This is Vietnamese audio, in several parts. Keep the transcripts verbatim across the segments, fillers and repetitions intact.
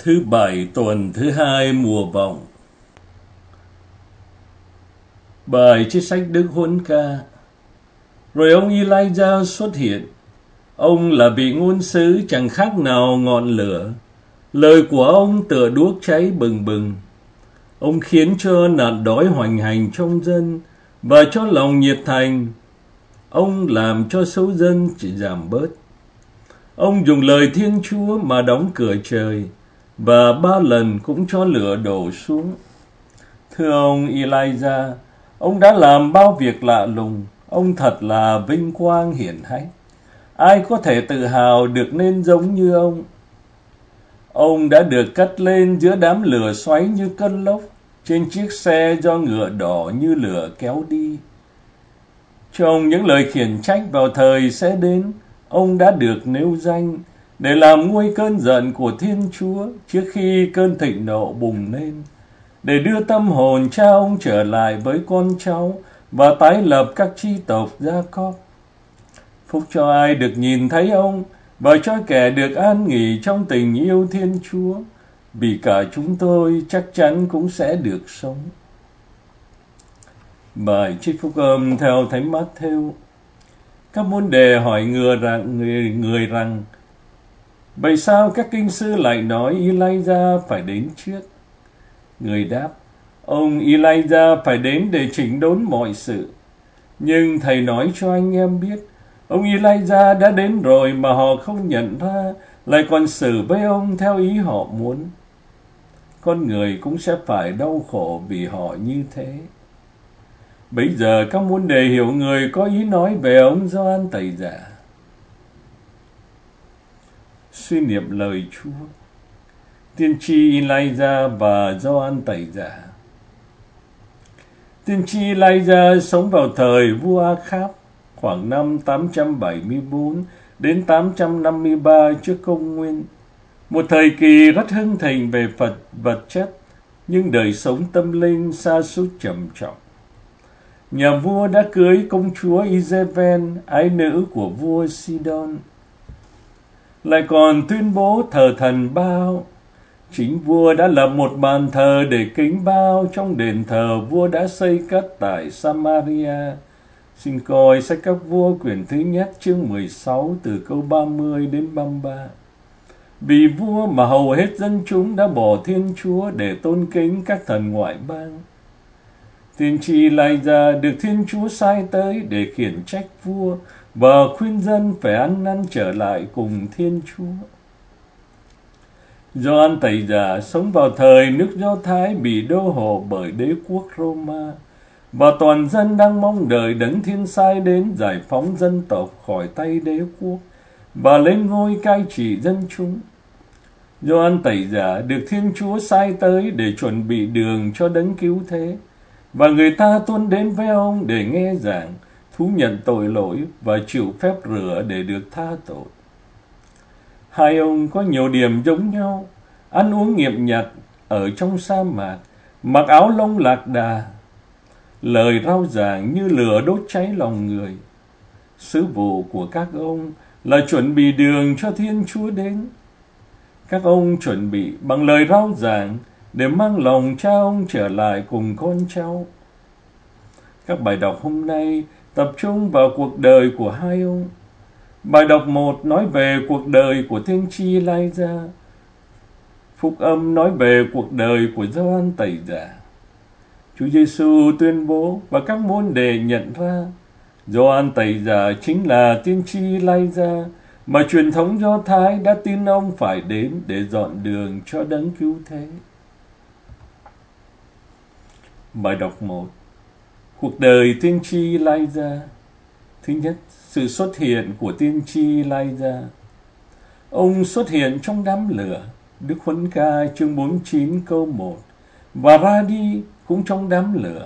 Thứ bảy tuần thứ hai mùa vọng. Bài trích sách Đức Huấn Ca. Rồi ông Elijah xuất hiện. Ông là vị ngôn sứ chẳng khác nào ngọn lửa. Lời của ông tựa đuốc cháy bừng bừng. Ông khiến cho nạn đói hoành hành trong dân và cho lòng nhiệt thành. Ông làm cho số dân chỉ giảm bớt. Ông dùng lời Thiên Chúa mà đóng cửa trời, và ba lần cũng cho lửa đổ xuống. Thưa ông Elijah, ông đã làm bao việc lạ lùng. Ông thật là vinh quang hiển hách. Ai có thể tự hào được nên giống như ông? Ông đã được cất lên giữa đám lửa xoáy như cơn lốc, trên chiếc xe do ngựa đỏ như lửa kéo đi. Trong những lời khiển trách vào thời sẽ đến, ông đã được nêu danh để làm nguôi cơn giận của Thiên Chúa trước khi cơn thịnh nộ bùng lên, để đưa tâm hồn cha ông trở lại với con cháu và tái lập các chi tộc Gia-cóp. Phúc cho ai được nhìn thấy ông, và cho kẻ được an nghỉ trong tình yêu Thiên Chúa, vì cả chúng tôi chắc chắn cũng sẽ được sống. Bài trích phúc âm theo Thánh Mát-thêu. Các môn đề hỏi người rằng, người, người rằng vậy sao các kinh sư lại nói Elijah phải đến trước? Người đáp, ông Elijah phải đến để chỉnh đốn mọi sự. Nhưng thầy nói cho anh em biết, ông Elijah đã đến rồi mà họ không nhận ra, lại còn xử với ông theo ý họ muốn. Con người cũng sẽ phải đau khổ vì họ như thế. Bây giờ các môn đề hiểu người có ý nói về ông Gioan Tẩy Giả. Suy niệm lời Chúa. Tiên tri Elijah và Gioan Tẩy Giả. Tiên tri Elijah sống vào thời vua A-kháp, khoảng năm tám trăm bảy mươi tư đến tám trăm năm mươi ba trước công nguyên. Một thời kỳ rất hưng thịnh về Phật vật chất, nhưng đời sống tâm linh sa sút trầm trọng. Nhà vua đã cưới công chúa Izeben, ái nữ của vua Sidon, lại còn tuyên bố thờ thần Bao. Chính vua đã lập một bàn thờ để kính Bao trong đền thờ vua đã xây cất tại Samaria. Xin coi sách Các Vua quyển thứ nhất chương mười sáu từ câu ba mươi đến ba mươi ba. Vì vua mà hầu hết dân chúng đã bỏ Thiên Chúa để tôn kính các thần ngoại bang. Tiên tri Elijah được Thiên Chúa sai tới để khiển trách vua và khuyên dân phải ăn năn trở lại cùng Thiên Chúa. Gioan Tẩy Giả sống vào thời nước Do Thái bị đô hộ bởi đế quốc Roma, và toàn dân đang mong đợi Đấng Thiên Sai đến giải phóng dân tộc khỏi tay đế quốc và lên ngôi cai trị dân chúng. Gioan Tẩy Giả được Thiên Chúa sai tới để chuẩn bị đường cho Đấng Cứu Thế, và người ta tuôn đến với ông để nghe giảng, thú nhận tội lỗi và chịu phép rửa để được tha tội. Hai ông có nhiều điểm giống nhau: ăn uống nghiêm nhặt ở trong sa mạc, mặc áo lông lạc đà. Lời rao giảng như lửa đốt cháy lòng người. Sứ vụ của các ông là chuẩn bị đường cho Thiên Chúa đến. Các ông chuẩn bị bằng lời rao giảng để mang lòng cha ông trở lại cùng con cháu. Các bài đọc hôm nay tập trung vào cuộc đời của hai ông. Bài đọc một nói về cuộc đời của tiên tri Elijah. Phúc âm nói về cuộc đời của Gioan Tẩy Giả. Chúa Giêsu tuyên bố và các môn đề nhận ra Gioan Tẩy Giả chính là tiên tri Elijah mà truyền thống Do Thái đã tin ông phải đến để dọn đường cho Đấng Cứu Thế. Bài đọc một. Cuộc đời tiên tri Elijah. Thứ nhất, sự xuất hiện của tiên tri Elijah. Ông xuất hiện trong đám lửa, Đức Huấn Ca chương bốn mươi chín câu một, và ra đi cũng trong đám lửa,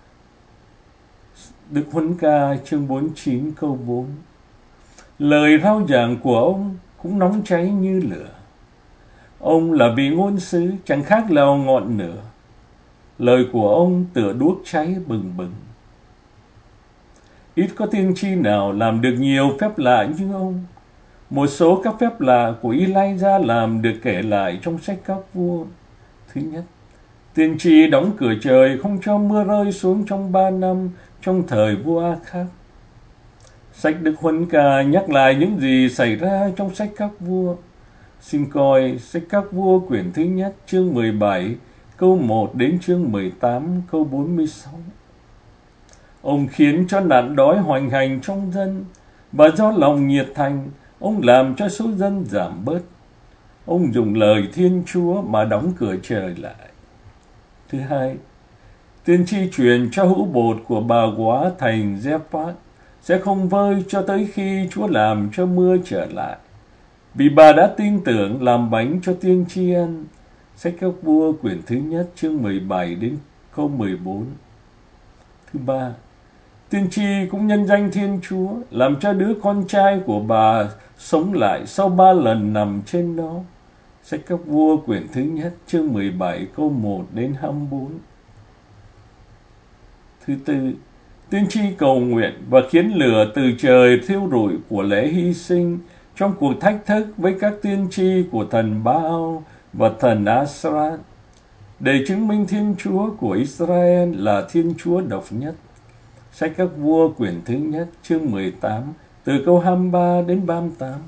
Đức Huấn Ca chương bốn mươi chín câu bốn. Lời rao giảng của ông cũng nóng cháy như lửa. Ông là vị ngôn sứ chẳng khác nào ngọn lửa. Lời của ông tựa đuốc cháy bừng bừng. Ít có tiên tri nào làm được nhiều phép lạ như ông. Một số các phép lạ của Elijah làm được kể lại trong sách Các Vua. Thứ nhất, tiên tri đóng cửa trời không cho mưa rơi xuống trong ba năm trong thời vua A-khắc. Sách Đức Huấn Ca nhắc lại những gì xảy ra trong sách Các Vua. Xin coi sách Các Vua quyển thứ nhất chương mười bảy câu một đến chương mười tám câu bốn mươi sáu. Ông khiến cho nạn đói hoành hành trong dân, và do lòng nhiệt thành, ông làm cho số dân giảm bớt. Ông dùng lời Thiên Chúa mà đóng cửa trời lại. Thứ hai, tiên tri truyền cho hũ bột của bà góa thành Giê-phat sẽ không vơi cho tới khi Chúa làm cho mưa trở lại, vì bà đã tin tưởng làm bánh cho tiên tri ăn. Sách Các Vua quyển thứ nhất chương mười bảy đến câu mười bốn. Thứ ba, tiên tri cũng nhân danh Thiên Chúa làm cho đứa con trai của bà sống lại sau ba lần nằm trên nó. Sách Các Vua quyển thứ nhất chương mười bảy câu một đến hai mươi bốn. Thứ tư, tiên tri cầu nguyện và khiến lửa từ trời thiêu rụi của lễ hy sinh trong cuộc thách thức với các tiên tri của thần Ba-al và thần Ásrat, để chứng minh Thiên Chúa của Israel là Thiên Chúa độc nhất. Sách Các Vua quyển thứ nhất chương mười tám từ câu hai mươi ba đến ba mươi tám.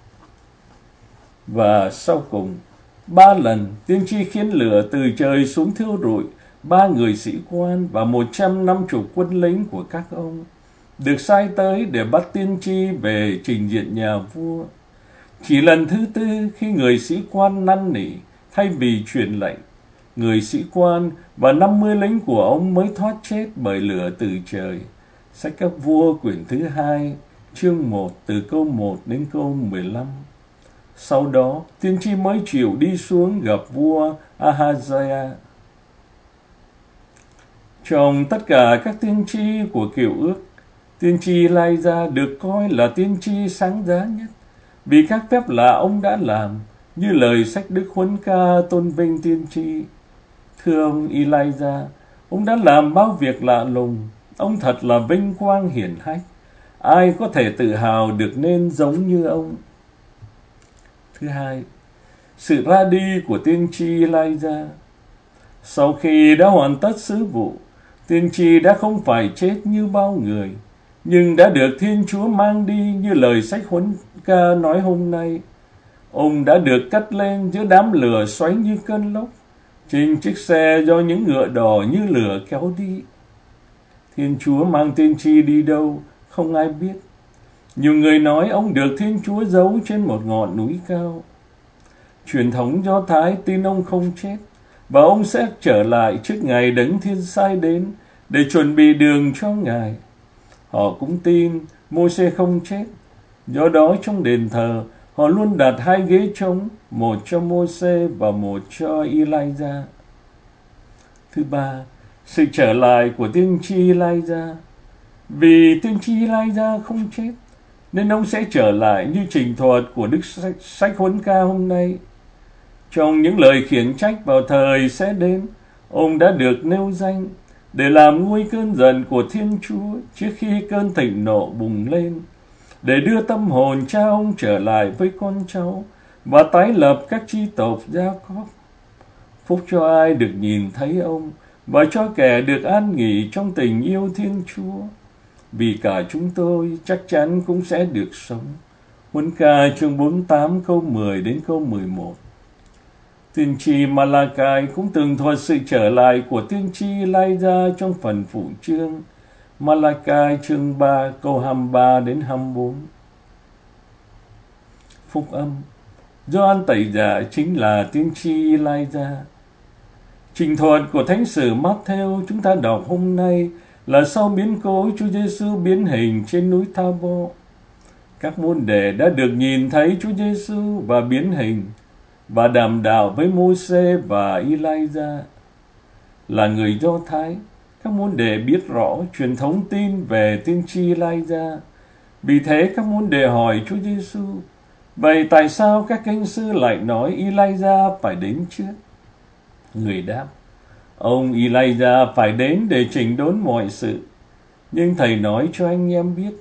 Và sau cùng, ba lần tiên tri khiến lửa từ trời xuống thiêu rụi ba người sĩ quan và một trăm năm mươi quân lính của các ông, được sai tới để bắt tiên tri về trình diện nhà vua. Chỉ lần thứ tư, khi người sĩ quan năn nỉ thay vì truyền lệnh, người sĩ quan và năm mươi lính của ông mới thoát chết bởi lửa từ trời. Sách Các Vua quyển thứ hai chương một từ câu một đến câu mười lăm. Sau đó, tiên tri mới chịu đi xuống gặp vua Ahaziah. Trong tất cả các tiên tri của Cựu Ước, tiên tri Elijah được coi là tiên tri sáng giá nhất, vì các phép lạ ông đã làm, như lời sách Đức Huấn Ca tôn vinh tiên tri. Thưa ông Elijah, ông đã làm bao việc lạ lùng, ông thật là vinh quang hiển hách. Ai có thể tự hào được nên giống như ông? Thứ hai, sự ra đi của tiên tri Elijah. Sau khi đã hoàn tất sứ vụ, tiên tri đã không phải chết như bao người, nhưng đã được Thiên Chúa mang đi như lời sách Huấn Ca nói hôm nay. Ông đã được cất lên giữa đám lửa xoáy như cơn lốc, trên chiếc xe do những ngựa đỏ như lửa kéo đi. Thiên Chúa mang tiên tri đi đâu, không ai biết. Nhiều người nói ông được Thiên Chúa giấu trên một ngọn núi cao. Truyền thống Do Thái tin ông không chết, và ông sẽ trở lại trước ngày Đấng Thiên sai đến để chuẩn bị đường cho Ngài. Họ cũng tin Môi-se không chết. Do đó trong đền thờ, họ luôn đặt hai ghế trống, một cho Môi-se và một cho Elijah. Thứ ba, sự trở lại của tiên tri Elijah. Vì tiên tri Elijah không chết, nên ông sẽ trở lại như trình thuật của Đức Sách, sách Huấn Ca hôm nay. Trong những lời khiển trách vào thời sẽ đến, ông đã được nêu danh để làm nguôi cơn giận của Thiên Chúa trước khi cơn thịnh nộ bùng lên, để đưa tâm hồn cha ông trở lại với con cháu và tái lập các chi tộc Gia-cóp. Phúc cho ai được nhìn thấy ông, và cho kẻ được an nghỉ trong tình yêu Thiên Chúa, vì cả chúng tôi chắc chắn cũng sẽ được sống. Huấn Ca chương bốn mươi tám câu mười đến câu mười một. Tiên tri Malachi cũng tường thuật sự trở lại của tiên tri Elijah trong phần phụ chương. Malachi chương ba câu hai mươi ba đến hai mươi bốn. Phúc âm Gioan Tẩy Giả chính là tiên tri Elijah. Trình thuật của Thánh sử Matthew chúng ta đọc hôm nay là sau biến cố Chúa Giêsu biến hình trên núi Tha-bô. Các môn đệ đã được nhìn thấy Chúa Giêsu và biến hình và đàm đạo với Môi-se và Elijah. Là người Do Thái, các môn đệ biết rõ truyền thống tin về tiên tri Elijah. Vì thế các môn đệ hỏi Chúa Giêsu: vậy tại sao các kinh sư lại nói Elijah phải đến trước? Người đáp: ông Elijah phải đến để chỉnh đốn mọi sự. Nhưng thầy nói cho anh em biết,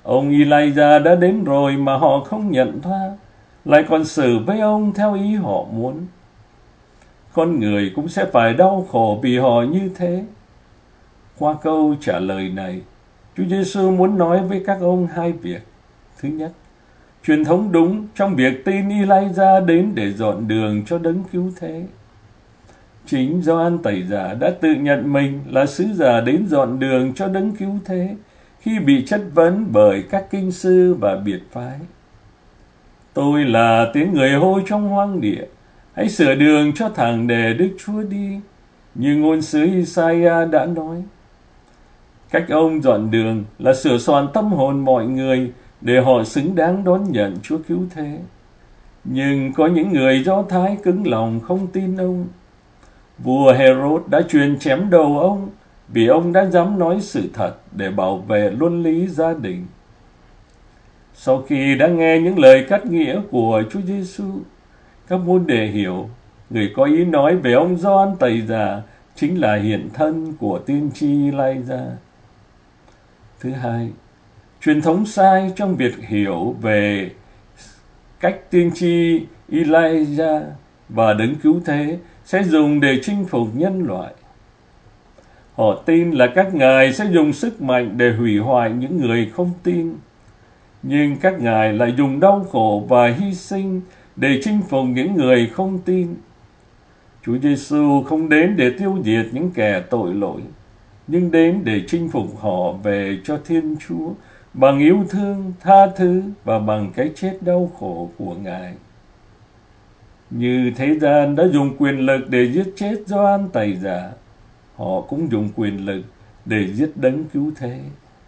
Ông Elijah đã đến rồi mà họ không nhận ra, lại còn xử với ông theo ý họ muốn. Con người cũng sẽ phải đau khổ vì họ như thế. Qua câu trả lời này, Chúa Giêsu muốn nói với các ông hai việc. Thứ nhất, truyền thống đúng trong việc tin Elijah đến để dọn đường cho đấng cứu thế. Chính Gioan Tẩy Giả đã tự nhận mình là sứ giả đến dọn đường cho đấng cứu thế khi bị chất vấn bởi các kinh sư và biệt phái. Tôi là tiếng người hô trong hoang địa, hãy sửa đường cho thẳng để Đức Chúa đi, như ngôn sứ Isaiah đã nói. Cách ông dọn đường là sửa soạn tâm hồn mọi người để họ xứng đáng đón nhận Chúa cứu thế. Nhưng có những người Do Thái cứng lòng không tin ông. Vua Herod đã truyền chém đầu ông vì ông đã dám nói sự thật để bảo vệ luân lý gia đình. Sau khi đã nghe những lời cắt nghĩa của Chúa Giêsu, các môn đệ hiểu người có ý nói về ông Gioan Tẩy Giả chính là hiện thân của tiên tri Elijah. Thứ hai, truyền thống sai trong việc hiểu về cách tiên tri Elijah và đấng cứu thế sẽ dùng để chinh phục nhân loại. Họ tin là các ngài sẽ dùng sức mạnh để hủy hoại những người không tin. Nhưng các ngài lại dùng đau khổ và hy sinh để chinh phục những người không tin. Chúa Giêsu không đến để tiêu diệt những kẻ tội lỗi, nhưng đến để chinh phục họ về cho Thiên Chúa bằng yêu thương, tha thứ và bằng cái chết đau khổ của Ngài. Như thế gian đã dùng quyền lực để giết chết Gioan Tẩy Giả, họ cũng dùng quyền lực để giết đấng cứu thế.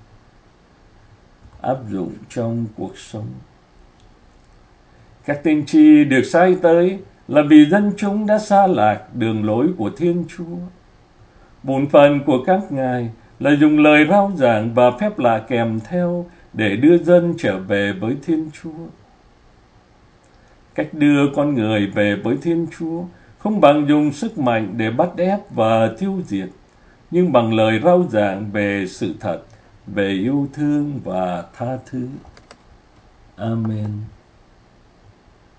Áp dụng trong cuộc sống. Các tiên tri được sai tới là vì dân chúng đã xa lạc đường lối của Thiên Chúa. Bổn phận của các ngài là dùng lời rao giảng và phép lạ kèm theo để đưa dân trở về với Thiên Chúa. Cách đưa con người về với Thiên Chúa không bằng dùng sức mạnh để bắt ép và tiêu diệt, nhưng bằng lời rao giảng về sự thật, về yêu thương và tha thứ. Amen.